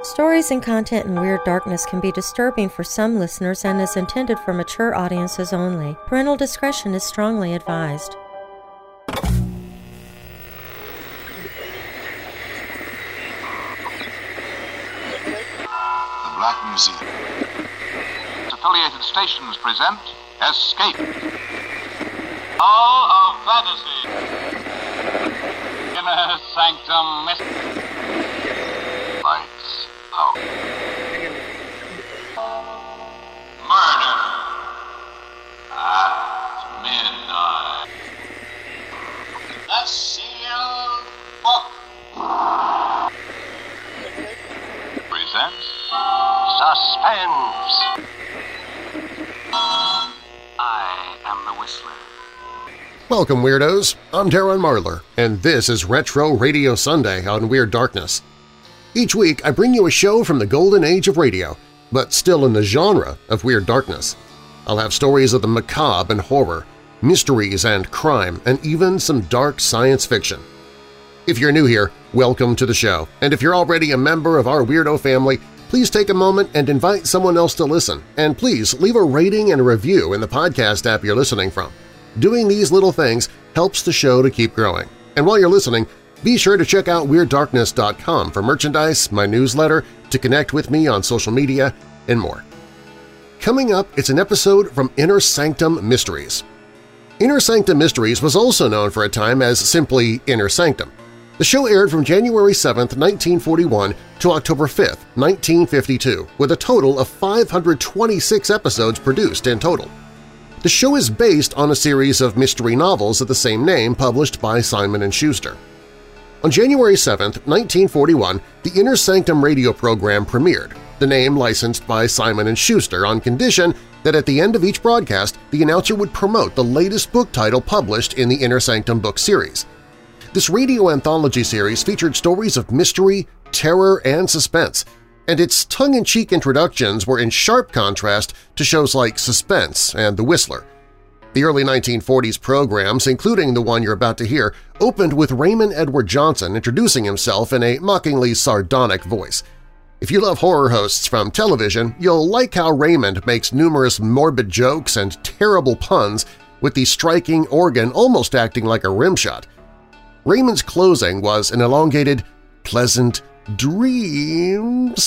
Stories and content in Weird Darkness can be disturbing for some listeners and is intended for mature audiences only. Parental discretion is strongly advised. The Black Museum. Affiliated stations present Escape. All of Fantasy. Inner Sanctum Mystery. Lights out. Murder at midnight. The Sealed Book presents Suspense. I am the Whistler. Welcome, Weirdos! I'm Darren Marlar, and this is Retro Radio Sunday on Weird Darkness. Each week I bring you a show from the golden age of radio, but still in the genre of Weird Darkness. I'll have stories of the macabre and horror, mysteries and crime, and even some dark science fiction. If you're new here, welcome to the show, and if you're already a member of our weirdo family, please take a moment and invite someone else to listen, and please leave a rating and a review in the podcast app you're listening from. Doing these little things helps the show to keep growing. And while you're listening, be sure to check out WeirdDarkness.com for merchandise, my newsletter, to connect with me on social media, and more. Coming up, it's an episode from Inner Sanctum Mysteries. Inner Sanctum Mysteries was also known for a time as simply Inner Sanctum. The show aired from January 7, 1941 to October 5, 1952, with a total of 526 episodes produced in total. The show is based on a series of mystery novels of the same name published by Simon & Schuster. On January 7, 1941, the Inner Sanctum radio program premiered, the name licensed by Simon & Schuster on condition that at the end of each broadcast the announcer would promote the latest book title published in the Inner Sanctum book series. This radio anthology series featured stories of mystery, terror, and suspense, and its tongue-in-cheek introductions were in sharp contrast to shows like Suspense and The Whistler. The early 1940s programs, including the one you're about to hear, opened with Raymond Edward Johnson introducing himself in a mockingly sardonic voice. If you love horror hosts from television, you'll like how Raymond makes numerous morbid jokes and terrible puns with the striking organ almost acting like a rimshot. Raymond's closing was an elongated, "pleasant dreams."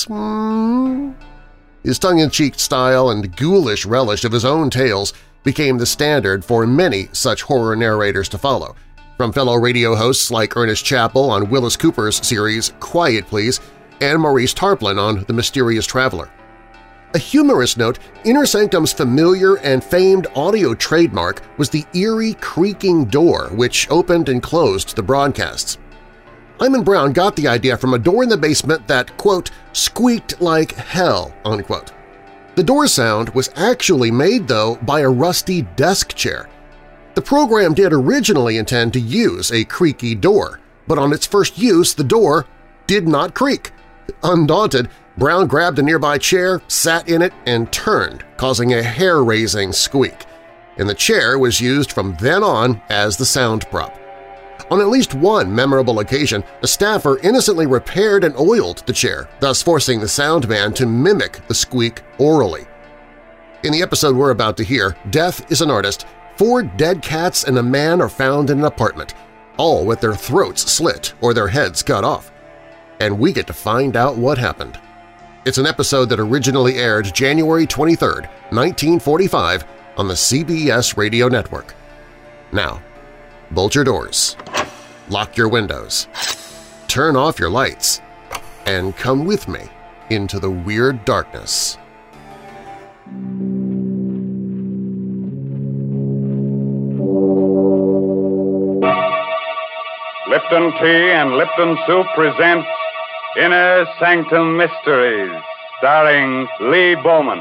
His tongue-in-cheek style and ghoulish relish of his own tales became the standard for many such horror narrators to follow, from fellow radio hosts like Ernest Chappell on Willis Cooper's series Quiet Please and Maurice Tarplin on The Mysterious Traveler. A humorous note, Inner Sanctum's familiar and famed audio trademark was the eerie creaking door which opened and closed the broadcasts. Hyman Brown got the idea from a door in the basement that, quote, "squeaked like hell," unquote. The door sound was actually made, though, by a rusty desk chair. The program did originally intend to use a creaky door, but on its first use the door did not creak. Undaunted, Brown grabbed a nearby chair, sat in it, and turned, causing a hair-raising squeak, and the chair was used from then on as the sound prop. On at least one memorable occasion, a staffer innocently repaired and oiled the chair, thus forcing the sound man to mimic the squeak orally. In the episode we're about to hear, Death is an Artist, 4 dead cats and a man are found in an apartment, all with their throats slit or their heads cut off. And we get to find out what happened. It's an episode that originally aired January 23, 1945 on the CBS radio network. Now, bolt your doors, lock your windows, turn off your lights, and come with me into the Weird Darkness. Lipton Tea and Lipton Soup present Inner Sanctum Mysteries, starring Lee Bowman.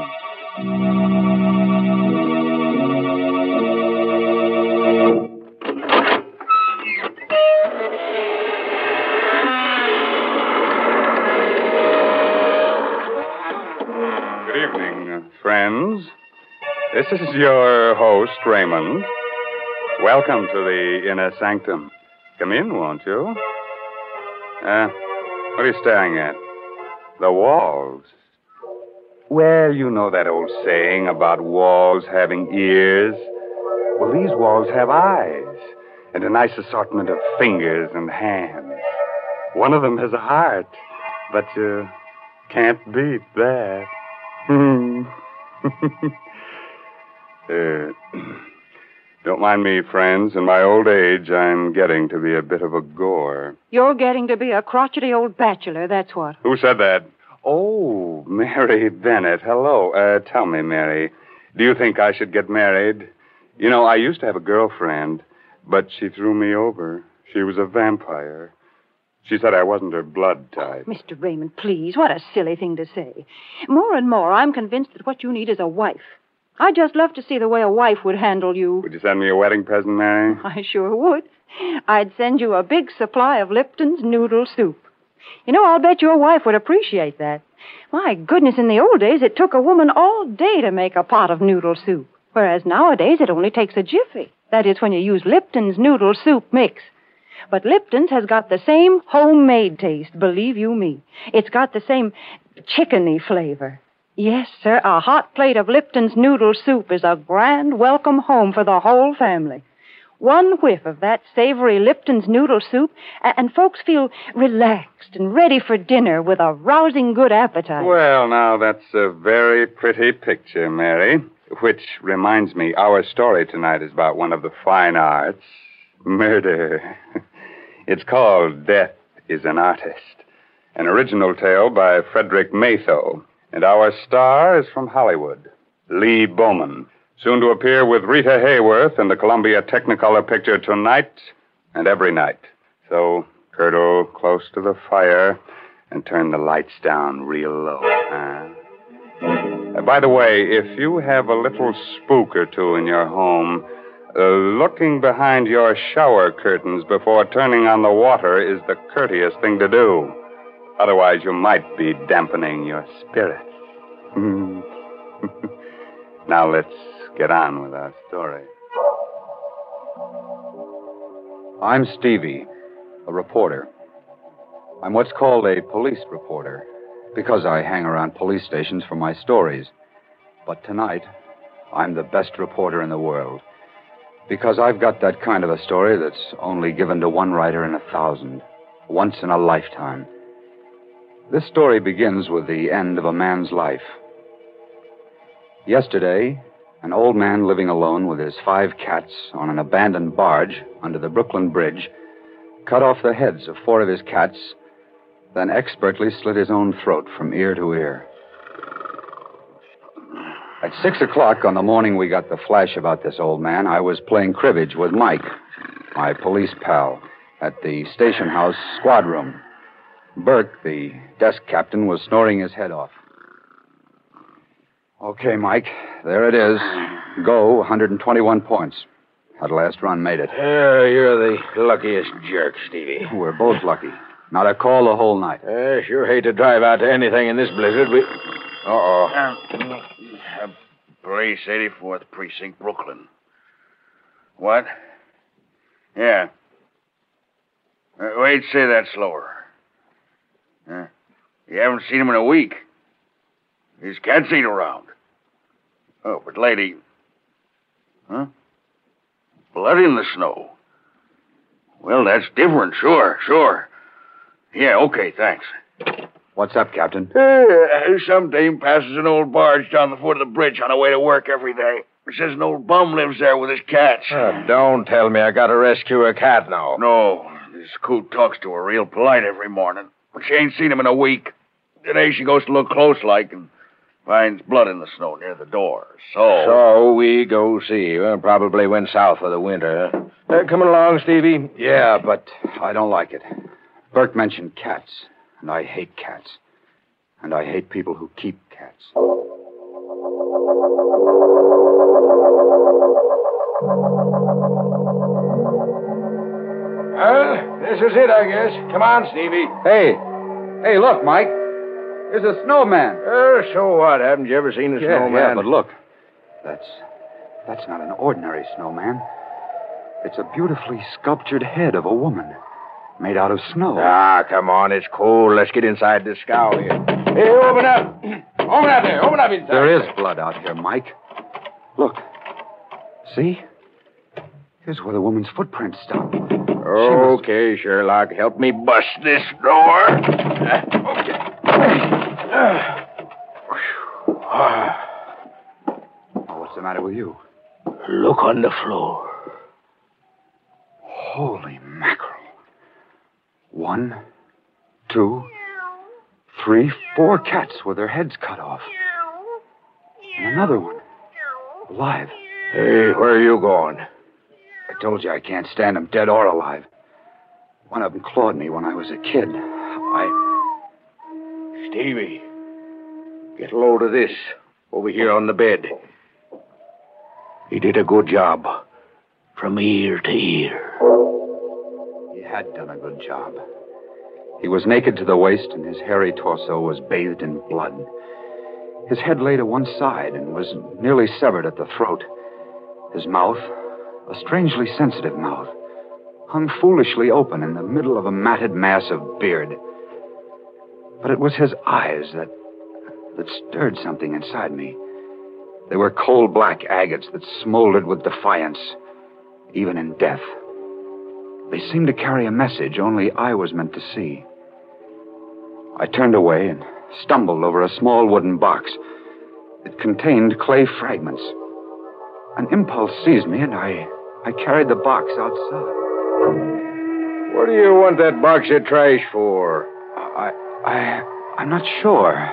Good evening, friends. This is your host, Raymond. Welcome to the Inner Sanctum. Come in, won't you? What are you staring at? The walls. Well, you know that old saying about walls having ears. Well, these walls have eyes and a nice assortment of fingers and hands. One of them has a heart, but you can't beat that. Don't mind me, friends. In my old age, I'm getting to be a bit of a gore. You're getting to be a crotchety old bachelor, that's what. Who said that? Oh, Mary Bennett. Hello. Tell me, Mary, do you think I should get married? You know, I used to have a girlfriend, but she threw me over. She was a vampire. She said I wasn't her blood type. Mr. Raymond, please, what a silly thing to say. More and more, I'm convinced that what you need is a wife. I'd just love to see the way a wife would handle you. Would you send me a wedding present, Mary? I sure would. I'd send you a big supply of Lipton's noodle soup. You know, I'll bet your wife would appreciate that. My goodness, in the old days, it took a woman all day to make a pot of noodle soup, whereas nowadays it only takes a jiffy. That is, when you use Lipton's noodle soup mix. But Lipton's has got the same homemade taste, believe you me. It's got the same chickeny flavor. Yes, sir, a hot plate of Lipton's noodle soup is a grand welcome home for the whole family. One whiff of that savory Lipton's noodle soup, and folks feel relaxed and ready for dinner with a rousing good appetite. Well, now, that's a very pretty picture, Mary. Which reminds me, our story tonight is about one of the fine arts, murder. It's called Death is an Artist, an original tale by Frederick Matho. And our star is from Hollywood, Lee Bowman, soon to appear with Rita Hayworth in the Columbia Technicolor picture Tonight and Every Night. So, curdle close to the fire and turn the lights down real low. By the way, if you have a little spook or two in your home, looking behind your shower curtains before turning on the water is the courteous thing to do. Otherwise, you might be dampening your spirits. Now let's get on with our story. I'm Stevie, a reporter. I'm what's called a police reporter, because I hang around police stations for my stories. But tonight, I'm the best reporter in the world, because I've got that kind of a story that's only given to one writer in 1,000, once in a lifetime. This story begins with the end of a man's life. Yesterday, an old man living alone with his 5 cats on an abandoned barge under the Brooklyn Bridge cut off the heads of 4 of his cats, then expertly slit his own throat from ear to ear. At 6 o'clock on the morning we got the flash about this old man, I was playing cribbage with Mike, my police pal, at the station house squad room. Burke, the desk captain, was snoring his head off. Okay, Mike, there it is. Go, 121 points. That last run made it. You're the luckiest jerk, Stevie. We're both lucky. Not a call the whole night. Sure hate to drive out to anything in this blizzard. Police, 84th Precinct, Brooklyn. What? Yeah. Wait, say that slower. You haven't seen him in a week. His cats ain't around. Oh, but lady... Huh? Blood in the snow. Well, that's different, sure. Yeah, okay, thanks. What's up, Captain? Some dame passes an old barge down the foot of the bridge on her way to work every day. Says an old bum lives there with his cats. Don't tell me I got to rescue a cat now. No, this coot talks to her real polite every morning. But she ain't seen him in a week. Today she goes to look close like and finds blood in the snow near the door. So we go see. Well, probably went south for the winter. Coming along, Stevie? Yeah, but I don't like it. Burke mentioned cats, and I hate cats. And I hate people who keep cats. Well, this is it, I guess. Come on, Stevie. Hey, look, Mike. There's a snowman. So what? Haven't you ever seen a snowman? Yeah, but look. That's not an ordinary snowman. It's a beautifully sculptured head of a woman. made out of snow. Ah, come on. It's cold. Let's get inside this scow here. Hey, open up. Open up there. Open up inside. There is blood out here, Mike. Look. See? Here's where the woman's footprints stop. Okay, Sherlock. Help me bust this door. Okay. What's the matter with you? Look on the floor. Holy mackerel. 1, 2, 3, 4 cats with their heads cut off. And another one. Alive. Hey, where are you going? I told you I can't stand them dead or alive. One of them clawed me when I was a kid. Stevie, get a load of this over here on the bed. He did a good job. From ear to ear. He had done a good job. He was naked to the waist, and his hairy torso was bathed in blood. His head lay to one side and was nearly severed at the throat. His mouth, a strangely sensitive mouth, hung foolishly open in the middle of a matted mass of beard. But it was his eyes that stirred something inside me. They were coal-black agates that smoldered with defiance, even in death. They seemed to carry a message only I was meant to see. I turned away and stumbled over a small wooden box. It contained clay fragments. An impulse seized me, and I carried the box outside. What do you want that box of trash for? I'm not sure.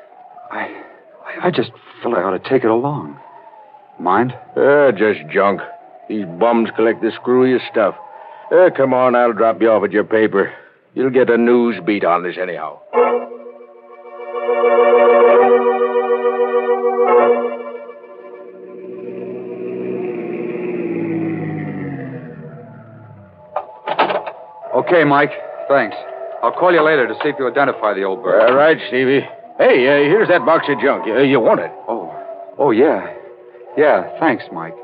I just feel I ought to take it along. Mind? Just junk. These bums collect the screwiest stuff. Come on, I'll drop you off at your paper. You'll get a news beat on this anyhow. Okay, Mike. Thanks. I'll call you later to see if you identify the old bird. All right, Stevie. Hey, here's that box of junk. You want it? Oh, yeah. Yeah, thanks, Mike.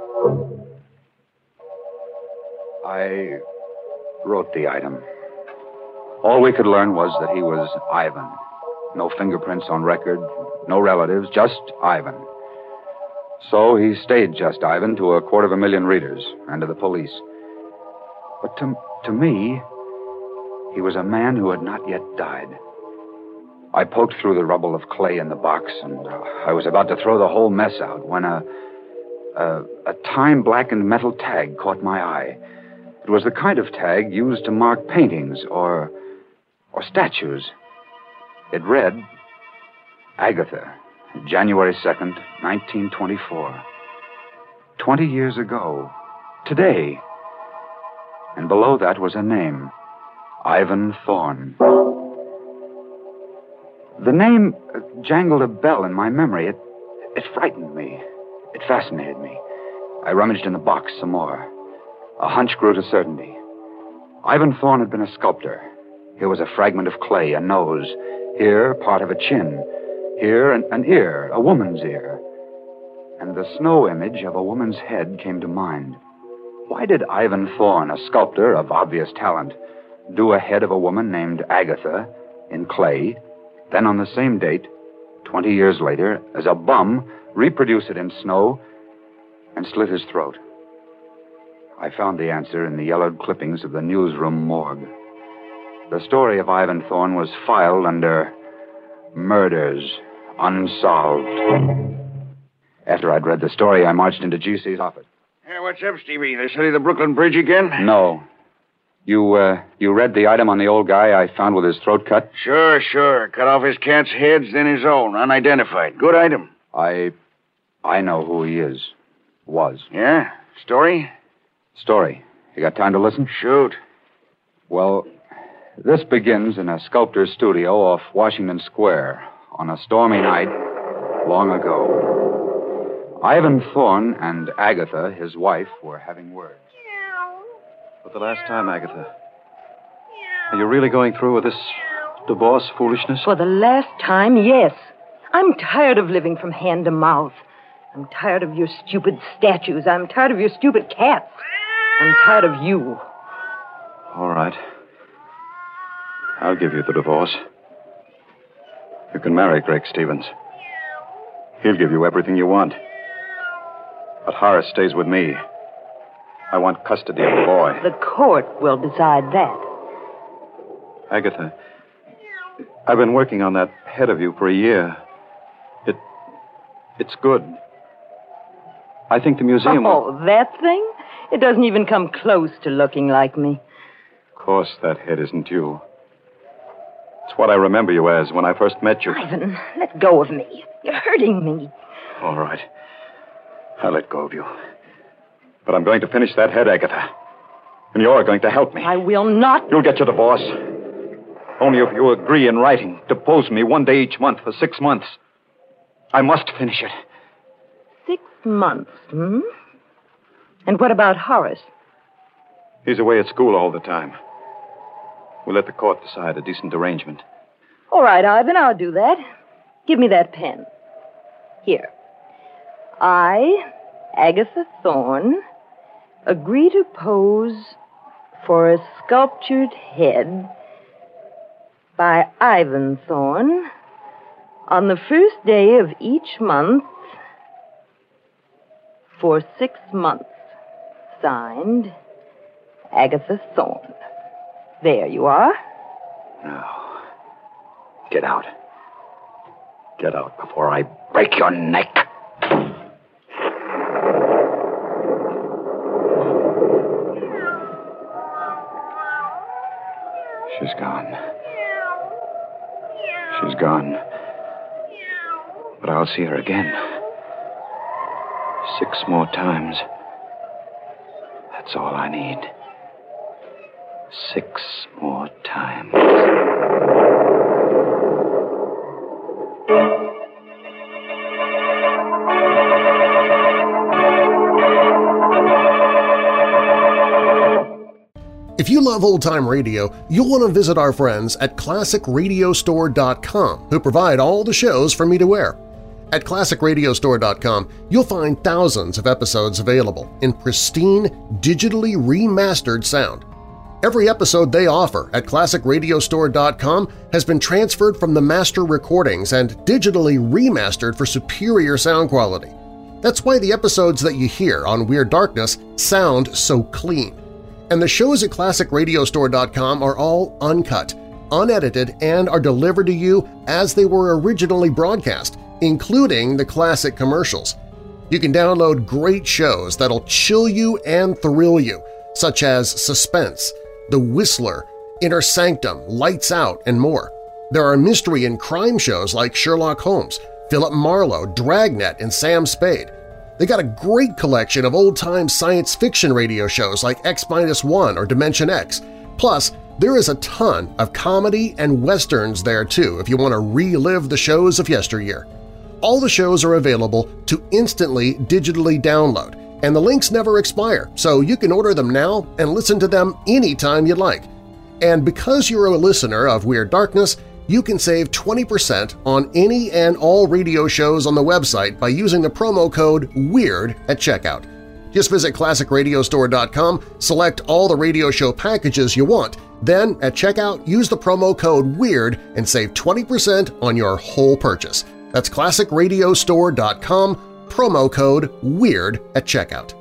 I wrote the item. All we could learn was that he was Ivan. No fingerprints on record, no relatives, just Ivan. So he stayed just Ivan to 250,000 readers and to the police. But to me, he was a man who had not yet died. I poked through the rubble of clay in the box, and I was about to throw the whole mess out when a time-blackened metal tag caught my eye. It was the kind of tag used to mark paintings or statues. It read, Agatha, January 2nd, 1924. 20 years ago, today. And below that was a name, Ivan Thorne. The name jangled a bell in my memory. It frightened me. It fascinated me. I rummaged in the box some more. A hunch grew to certainty. Ivan Thorne had been a sculptor. Here was a fragment of clay, a nose. Here, part of a chin. Here, an ear, a woman's ear. And the snow image of a woman's head came to mind. Why did Ivan Thorne, a sculptor of obvious talent, do a head of a woman named Agatha in clay, then on the same date, 20 years later, as a bum, reproduce it in snow and slit his throat? I found the answer in the yellowed clippings of the newsroom morgue. The story of Ivan Thorne was filed under Murders Unsolved. After I'd read the story, I marched into GC's office. Hey, what's up, Stevie? They study the Brooklyn Bridge again? No. You read the item on the old guy I found with his throat cut? Sure. Cut off his cat's heads, then his own, unidentified. Good item. I know who he is. Was. Yeah? Story? Story. You got time to listen? Shoot. Well, this begins in a sculptor's studio off Washington Square on a stormy night long ago. Ivan Thorne and Agatha, his wife, were having words. For the last time, Agatha. Are you really going through with this divorce foolishness? For the last time, yes. I'm tired of living from hand to mouth. I'm tired of your stupid statues. I'm tired of your stupid cats. I'm tired of you. All right. I'll give you the divorce. You can marry Greg Stevens. He'll give you everything you want. But Horace stays with me. I want custody of the boy. The court will decide that. Agatha, I've been working on that head of you for a year. It's good. I think the museum will... Oh, that thing? It doesn't even come close to looking like me. Of course, that head isn't you. It's what I remember you as when I first met you. Ivan, let go of me. You're hurting me. All right. I'll let go of you. But I'm going to finish that head, Agatha. And you're going to help me. I will not. You'll get your divorce. Only if you agree in writing to pose me one day each month for 6 months. I must finish it. 6 months, And what about Horace? He's away at school all the time. We'll let the court decide a decent arrangement. All right, Ivan, I'll do that. Give me that pen. Here. I, Agatha Thorne, agree to pose for a sculptured head by Ivan Thorne on the first day of each month for 6 months. Signed, Agatha Thorne. There you are. Now, get out. Get out before I break your neck. She's gone. She's gone. But I'll see her again. 6 more times. That's all I need. 6 more times. If you love old-time radio, you'll want to visit our friends at ClassicRadiostore.com, who provide all the shows for me to wear. At ClassicRadiostore.com, you'll find thousands of episodes available in pristine, digitally remastered sound. Every episode they offer at ClassicRadiostore.com has been transferred from the master recordings and digitally remastered for superior sound quality. That's why the episodes that you hear on Weird Darkness sound so clean. And the shows at ClassicRadiostore.com are all uncut, unedited, and are delivered to you as they were originally broadcast, including the classic commercials. You can download great shows that'll chill you and thrill you, such as Suspense, The Whistler, Inner Sanctum, Lights Out, and more. There are mystery and crime shows like Sherlock Holmes, Philip Marlowe, Dragnet, and Sam Spade. They got a great collection of old-time science fiction radio shows like X-1 or Dimension X. Plus, there is a ton of comedy and westerns there too if you want to relive the shows of yesteryear. All the shows are available to instantly digitally download, and the links never expire, so you can order them now and listen to them anytime you'd like. And because you're a listener of Weird Darkness, you can save 20% on any and all radio shows on the website by using the promo code WEIRD at checkout. Just visit ClassicRadiostore.com, select all the radio show packages you want, then at checkout use the promo code WEIRD and save 20% on your whole purchase. That's ClassicRadiostore.com, promo code WEIRD at checkout.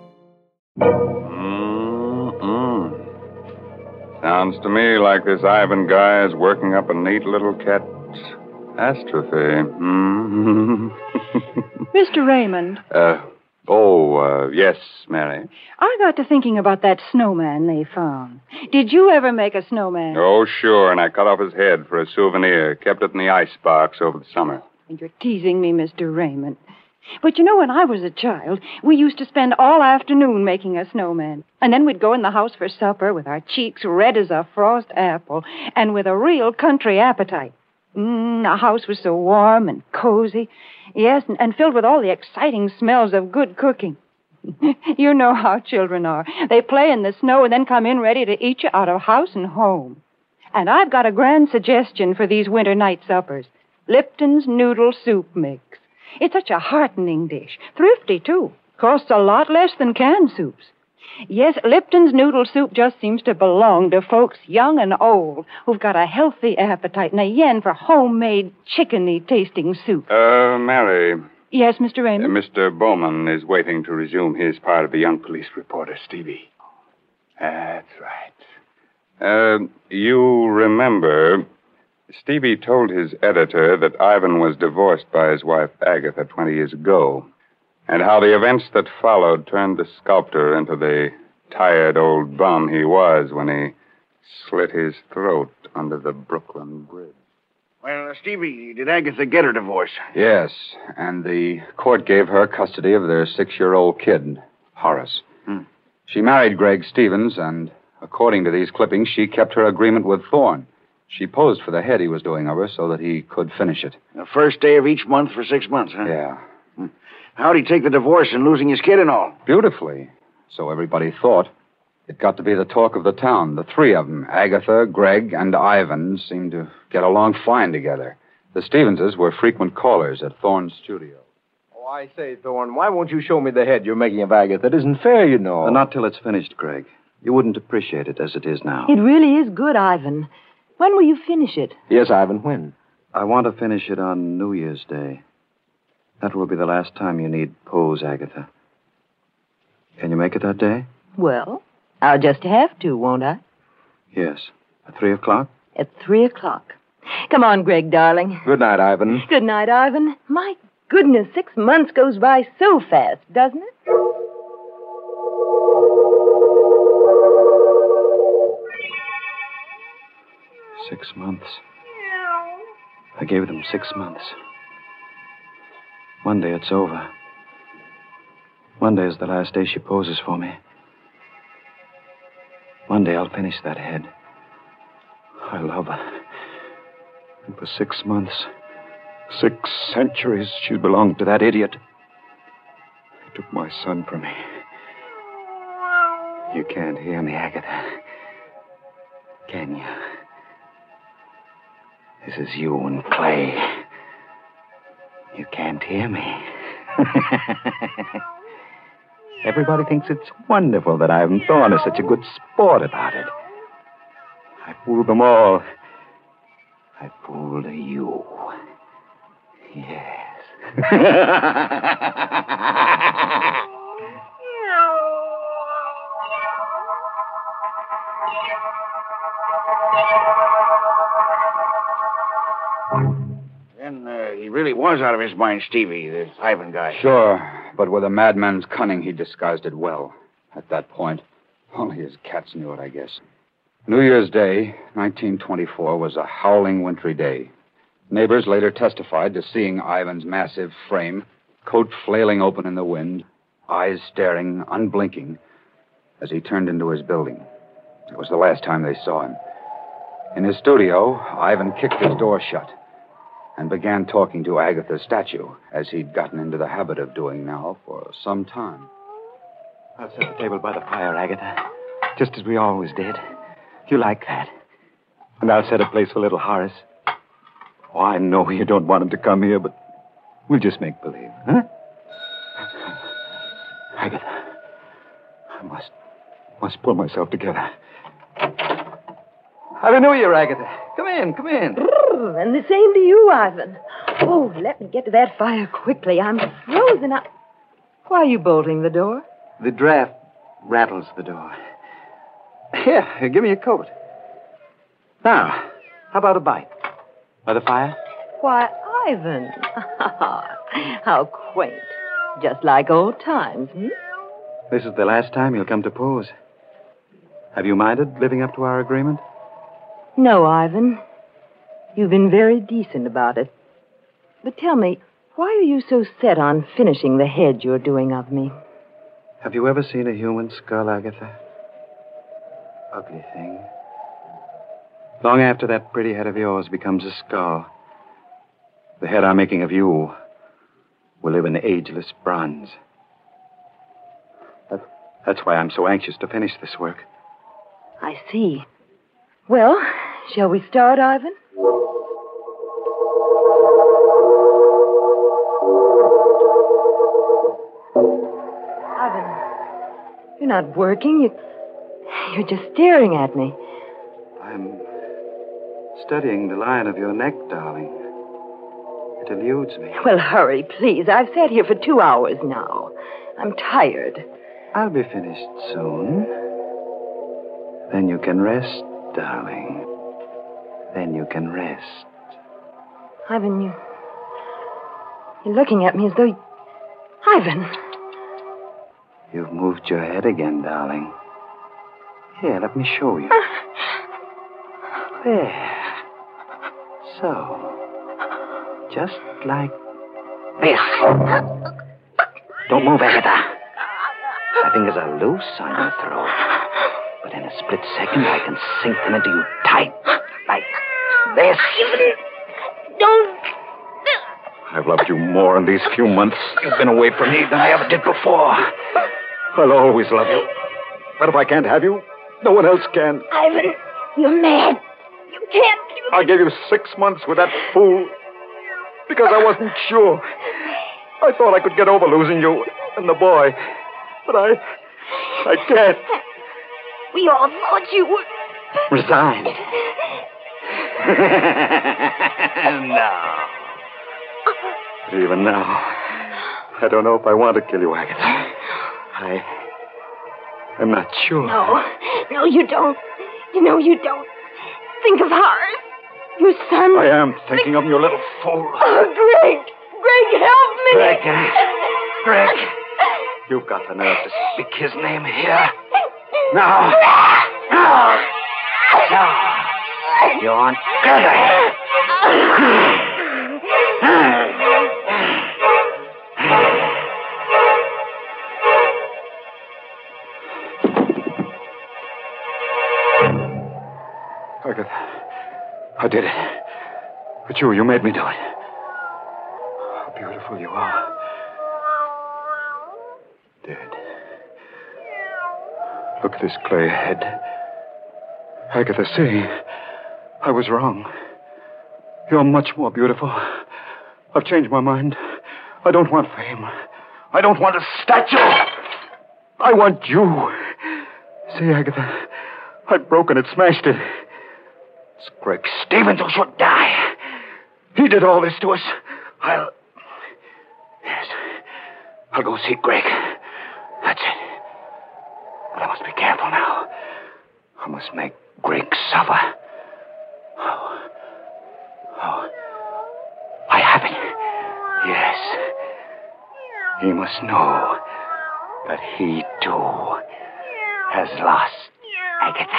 Sounds to me like this Ivan guy is working up a neat little catastrophe. Mr. Raymond. Yes, Mary. I got to thinking about that snowman they found. Did you ever make a snowman? Oh, sure, and I cut off his head for a souvenir. Kept it in the icebox over the summer. You're teasing me, Mr. Raymond. But you know, when I was a child, we used to spend all afternoon making a snowman. And then we'd go in the house for supper with our cheeks red as a frost apple and with a real country appetite. The house was so warm and cozy. Yes, and filled with all the exciting smells of good cooking. You know how children are. They play in the snow and then come in ready to eat you out of house and home. And I've got a grand suggestion for these winter night suppers. Lipton's Noodle Soup Mix. It's such a heartening dish. Thrifty, too. Costs a lot less than canned soups. Yes, Lipton's noodle soup just seems to belong to folks young and old who've got a healthy appetite and a yen for homemade chickeny-tasting soup. Mary. Yes, Mr. Raymond? Mr. Bowman is waiting to resume his part of the young police reporter, Stevie. That's right. You remember, Stevie told his editor that Ivan was divorced by his wife, Agatha, 20 years ago, and how the events that followed turned the sculptor into the tired old bum he was when he slit his throat under the Brooklyn Bridge. Well, Stevie, did Agatha get her divorce? Yes, and the court gave her custody of their 6-year-old kid, Horace. She married Greg Stevens, and according to these clippings, she kept her agreement with Thorne. She posed for the head he was doing of her so that he could finish it. The first day of each month for 6 months, huh? Yeah. How'd he take the divorce and losing his kid and all? Beautifully. So everybody thought. It got to be the talk of the town. The three of them, Agatha, Greg, and Ivan, seemed to get along fine together. The Stevenses were frequent callers at Thorne's studio. Oh, I say, Thorne, why won't you show me the head you're making of Agatha? It isn't fair, you know. Not till it's finished, Greg. You wouldn't appreciate it as it is now. It really is good, Ivan. When will you finish it? Yes, Ivan, when? I want to finish it on New Year's Day. That will be the last time you need pose, Agatha. Can you make it that day? Well, I'll just have to, won't I? Yes. At 3 o'clock? At 3 o'clock. Come on, Greg, darling. Good night, Ivan. Good night, Ivan. My goodness, 6 months goes by so fast, doesn't it? Six months. I gave them 6 months. Monday, it's over. Monday is the last day she poses for me. Monday, I'll finish that head. I love her. And for 6 months, 6 centuries, she belonged to that idiot. He took my son from me. You can't hear me, Agatha. Can you? This is you and Clay. You can't hear me. Everybody thinks it's wonderful that Ivan Thorne is such a good sport about it. I fooled them all. I fooled you. Yes. Then he really was out of his mind, Stevie, the Ivan guy. Sure, but with a madman's cunning, he disguised it well. At that point, only his cats knew it, I guess. New Year's Day, 1924, was a howling wintry day. Neighbors later testified to seeing Ivan's massive frame, coat flailing open in the wind, eyes staring, unblinking, as he turned into his building. It was the last time they saw him. In his studio, Ivan kicked his door shut and began talking to Agatha's statue, as he'd gotten into the habit of doing now for some time. I'll set the table by the fire, Agatha, just as we always did. You like that? And I'll set a place for little Horace. Oh, I know you don't want him to come here, but we'll just make believe, huh? Agatha, I must pull myself together. Happy New Year, Agatha. Come in, come in. And the same to you, Ivan. Oh, let me get to that fire quickly. I'm frozen up. Why are you bolting the door? The draft rattles the door. Here, give me a coat. Now, how about a bite? By the fire? Why, Ivan. How quaint. Just like old times, hmm? This is the last time you'll come to pose. Have you minded living up to our agreement? No, Ivan. You've been very decent about it. But tell me, why are you so set on finishing the head you're doing of me? Have you ever seen a human skull, Agatha? Ugly thing. Long after that pretty head of yours becomes a skull, the head I'm making of you will live in ageless bronze. That's why I'm so anxious to finish this work. I see. Well, shall we start, Ivan? Ivan, You're not working. You're just staring at me. I'm studying the line of your neck, darling. It eludes me. Well, hurry, please. I've sat here for 2 hours now. I'm tired. I'll be finished soon. Then you can rest, darling. Then you can rest. Ivan, you're looking at me as though... Ivan! You've moved your head again, darling. Here, let me show you. There. So. Just like this. Don't move, Agatha. My fingers are loose on your throat. But in a split second, I can sink them into you tight. Like this. Don't. I've loved you more in these few months you've been away from me than I ever did before. I'll always love you. But if I can't have you, no one else can. Ivan, you're mad. You can't. I gave you 6 months with that fool because I wasn't sure. I thought I could get over losing you and the boy. But I can't. We all thought you were... Resigned. No. But even now, I don't know if I want to kill you, Agatha. I'm not sure. No, you don't. You know you don't. Think of Horace. Your son. I am thinking of your little fool. Oh, Greg. Greg, help me. Greg. You've got the nerve to speak his name here. No. You aren't Greg. Agatha, I did it. But you made me do it. How beautiful you are. Dead. Look at this clay head. Agatha, see, I was wrong. You're much more beautiful. I've changed my mind. I don't want fame. I don't want a statue. I want you. See, Agatha, I've broken it, smashed it. It's Greg Stevens who should die. He did all this to us. I'll go see Greg. That's it. But I must be careful now. I must make Greg suffer. Oh. I have it. Yes. He must know that he, too, has lost Agatha.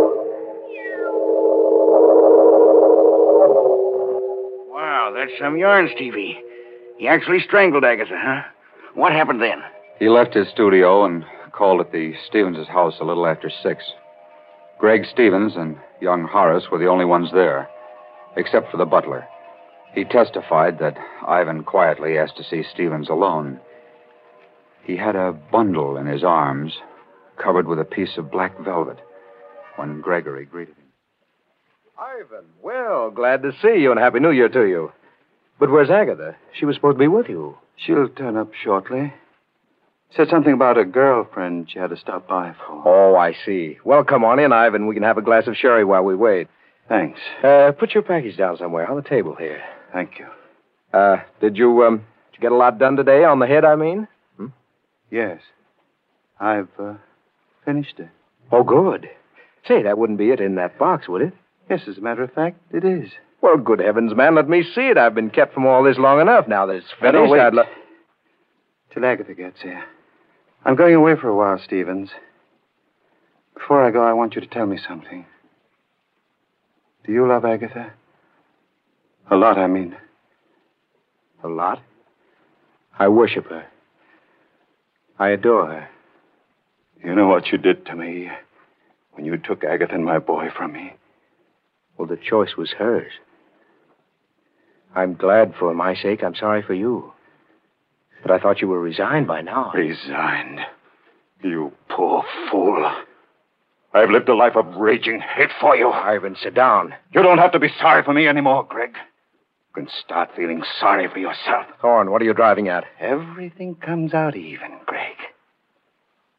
Wow, that's some yarn, Stevie. He actually strangled Agatha, huh? What happened then? He left his studio and called at the Stevens' house a little after 6. Greg Stevens and young Horace were the only ones there, except for the butler. He testified that Ivan quietly asked to see Stevens alone. He had a bundle in his arms, covered with a piece of black velvet, when Gregory greeted him. Ivan, well, glad to see you and Happy New Year to you. But where's Agatha? She was supposed to be with you. She'll turn up shortly. Said something about a girlfriend she had to stop by for. Oh, I see. Well, come on in, Ivan. We can have a glass of sherry while we wait. Thanks. Put your package down somewhere on the table here. Thank you. Did you get a lot done today on the head, I mean? Yes. I've finished it. Oh, good. Say, that wouldn't be it in that box, would it? Yes, as a matter of fact, it is. Well, good heavens, man, let me see it. I've been kept from all this long enough. Now that it's finished, No, wait. I'd Till Agatha gets here. I'm going away for a while, Stevens. Before I go, I want you to tell me something. Do you love Agatha? A lot, I mean. A lot? I worship her. I adore her. You know what you did to me when you took Agatha and my boy from me? Well, the choice was hers. I'm glad for my sake. I'm sorry for you. But I thought you were resigned by now. Resigned? You poor fool. I've lived a life of raging hate for you. Ivan, sit down. You don't have to be sorry for me anymore, Greg. You can start feeling sorry for yourself. Thorne, what are you driving at? Everything comes out even, Greg.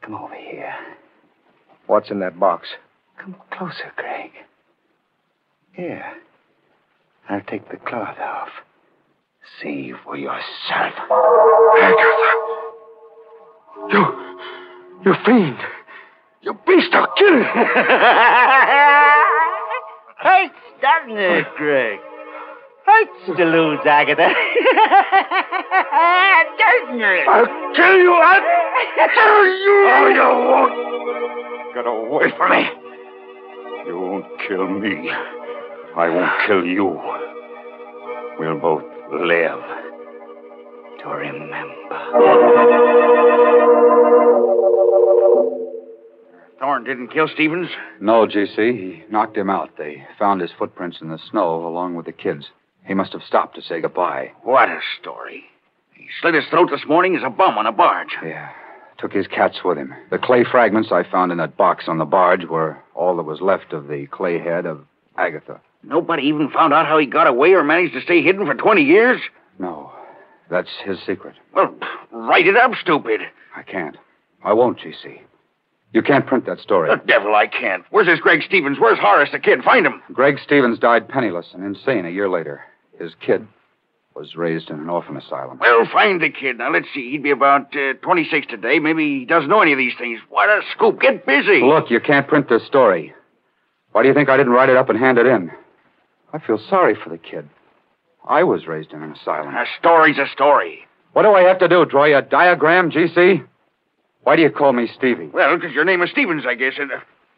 Come over here. What's in that box? Come closer, Greg. Here. I'll take the cloth off. See for yourself. Agatha! You fiend! You beast, I'll kill you! Hurts, doesn't it, Greg? Hurts to lose Agatha. Doesn't it? I'll kill you! I'll kill you! Oh, you won't! Get away from me. You won't kill me. I won't kill you. We'll both live to remember. Thorne didn't kill Stevens? No, G.C. He knocked him out. They found his footprints in the snow along with the kids. He must have stopped to say goodbye. What a story. He slit his throat this morning as a bum on a barge. Yeah. Took his cats with him. The clay fragments I found in that box on the barge were all that was left of the clay head of Agatha. Nobody even found out how he got away or managed to stay hidden for 20 years? No. That's his secret. Well, write it up, stupid. I can't. I won't, G.C. You can't print that story. The devil I can't. Where's this Greg Stevens? Where's Horace the kid? Find him. Greg Stevens died penniless and insane a year later. His kid was raised in an orphan asylum. Well, find the kid. Now, let's see. He'd be about 26 today. Maybe he doesn't know any of these things. What a scoop. Get busy. Look, you can't print this story. Why do you think I didn't write it up and hand it in? I feel sorry for the kid. I was raised in an asylum. A story's a story. What do I have to do? Draw you a diagram, G.C.? Why do you call me Stevie? Well, because your name is Stevens, I guess. And,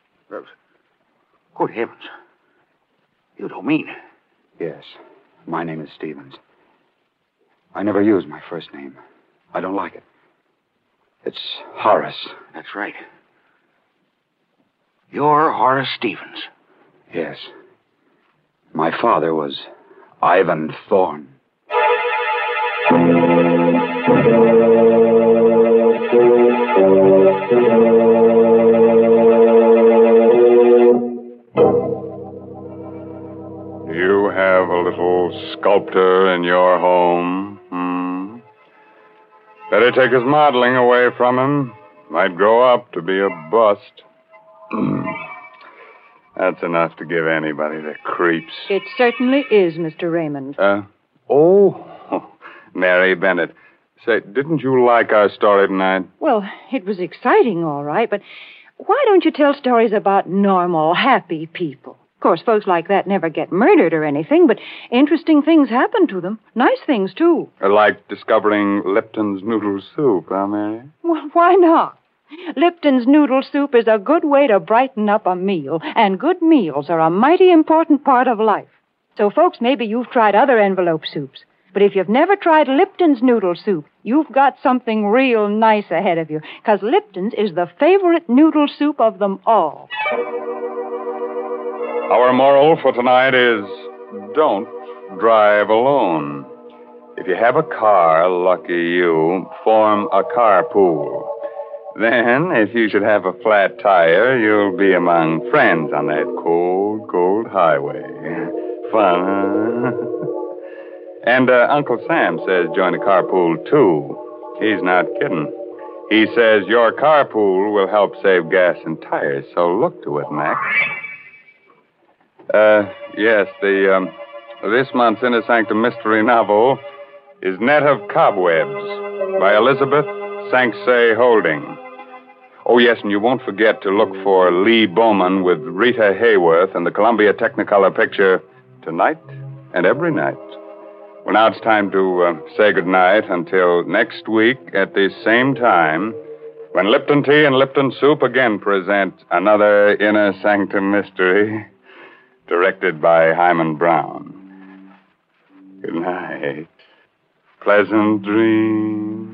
good heavens. You don't mean... Yes. My name is Stevens. I never use my first name. I don't like it. It's Horace. That's right. You're Horace Stevens. Yes. My father was Ivan Thorne. You have a little sculptor in your home. Better take his modeling away from him. Might grow up to be a bust. That's enough to give anybody the creeps. It certainly is, Mr. Raymond. Mary Bennett. Say, didn't you like our story tonight? Well, it was exciting, all right, but why don't you tell stories about normal, happy people? Of course, folks like that never get murdered or anything, but interesting things happen to them. Nice things, too. Like discovering Lipton's noodle soup, huh, Mary? Well, why not? Lipton's noodle soup is a good way to brighten up a meal, and good meals are a mighty important part of life. So, folks, maybe you've tried other envelope soups, but if you've never tried Lipton's noodle soup, you've got something real nice ahead of you, because Lipton's is the favorite noodle soup of them all. Our moral for tonight is don't drive alone. If you have a car, lucky you, form a carpool. Then, if you should have a flat tire, you'll be among friends on that cold, cold highway. Fun, huh? And Uncle Sam says join a carpool, too. He's not kidding. He says your carpool will help save gas and tires, so look to it, Max. Yes, this month's Inner Sanctum mystery novel is Net of Cobwebs by Elizabeth Sanksay Holding. Oh, yes, and you won't forget to look for Lee Bowman with Rita Hayworth and the Columbia Technicolor picture Tonight and Every Night. Well, now it's time to say goodnight until next week at the same time when Lipton Tea and Lipton Soup again present another Inner Sanctum mystery directed by Hyman Brown. Good night. Pleasant dreams.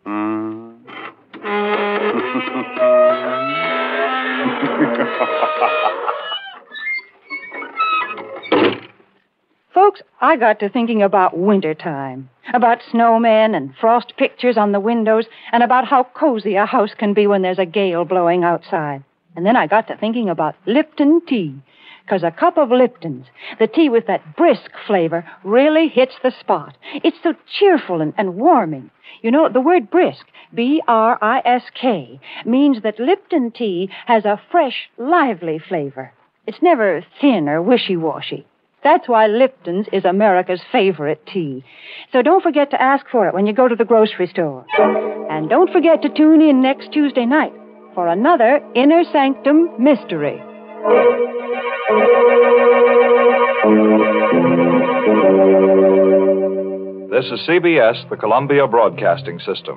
Folks, I got to thinking about wintertime, about snowmen and frost pictures on the windows, and about how cozy a house can be when there's a gale blowing outside. And then I got to thinking about Lipton tea. 'Cause a cup of Lipton's, the tea with that brisk flavor, really hits the spot. It's so cheerful and warming. You know, the word brisk, B-R-I-S-K, means that Lipton tea has a fresh, lively flavor. It's never thin or wishy-washy. That's why Lipton's is America's favorite tea. So don't forget to ask for it when you go to the grocery store. And don't forget to tune in next Tuesday night for another Inner Sanctum Mystery. This is CBS, the Columbia Broadcasting System.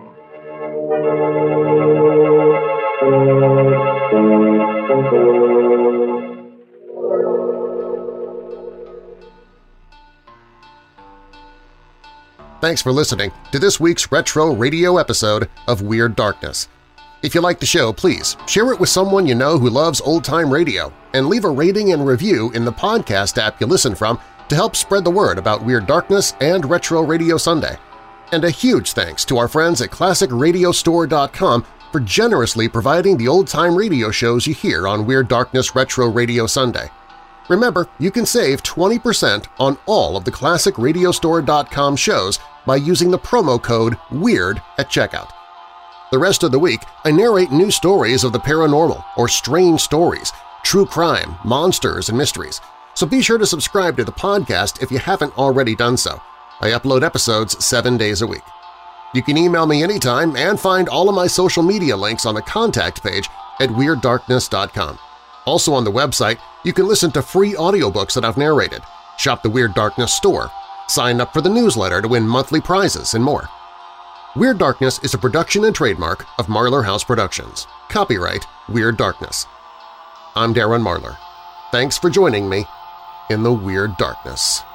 Thanks for listening to this week's retro radio episode of Weird Darkness. If you like the show, please share it with someone you know who loves old-time radio and leave a rating and review in the podcast app you listen from to help spread the word about Weird Darkness and Retro Radio Sunday. And a huge thanks to our friends at ClassicRadiostore.com for generously providing the old-time radio shows you hear on Weird Darkness Retro Radio Sunday. Remember, you can save 20% on all of the ClassicRadiostore.com shows by using the promo code WEIRD at checkout. The rest of the week, I narrate new stories of the paranormal or strange stories, true crime, monsters, and mysteries, so be sure to subscribe to the podcast if you haven't already done so. I upload episodes 7 days a week. You can email me anytime and find all of my social media links on the contact page at WeirdDarkness.com. Also on the website, you can listen to free audiobooks that I've narrated, shop the Weird Darkness store, sign up for the newsletter to win monthly prizes, and more. Weird Darkness is a production and trademark of Marlar House Productions. Copyright Weird Darkness. I'm Darren Marlar. Thanks for joining me in the Weird Darkness.